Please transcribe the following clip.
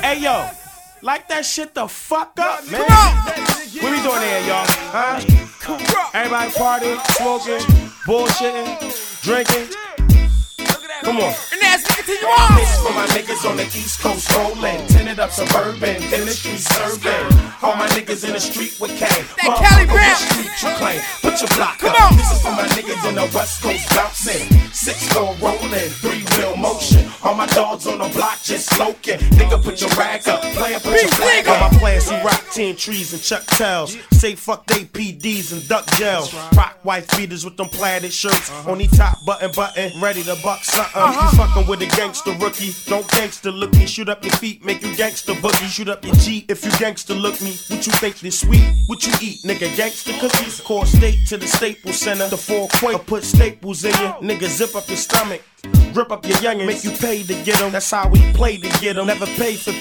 Hey yo, light that shit the fuck up, man. Come on. What we doing here, y'all? Huh? Everybody partying, smoking, bullshitting, drinking. Come on. And that's continue on. This for my niggas on the East Coast rolling, tinted up suburban, in the street serving. All my niggas in the street with K. That Cali Brown. Street you claim, put your block Come up. on. This is for my niggas in the West Coast bouncing, 6-4 rolling, 3-wheel motion. All my dogs on the block just smoking. Nigga, put your rag up, player, put your flag All up. my players, he rock 10 trees and Chuck Tails. Say fuck they PDs and duck gels. Rock wife beaters with them plaided shirts. Only top button, ready to buck something. You fucking with a gangster rookie. Don't gangster look me. Shoot up your feet, make you gangster boogie. Shoot up your Jeep if you gangster look me. What you think this sweet? What you eat, nigga? Gangster cookies. Core state to the Staples Center. The 4 quake, put staples in you. Nigga, zip up your stomach. Rip up your youngin', make you pay to get 'em. That's how we play to get 'em. Never pay for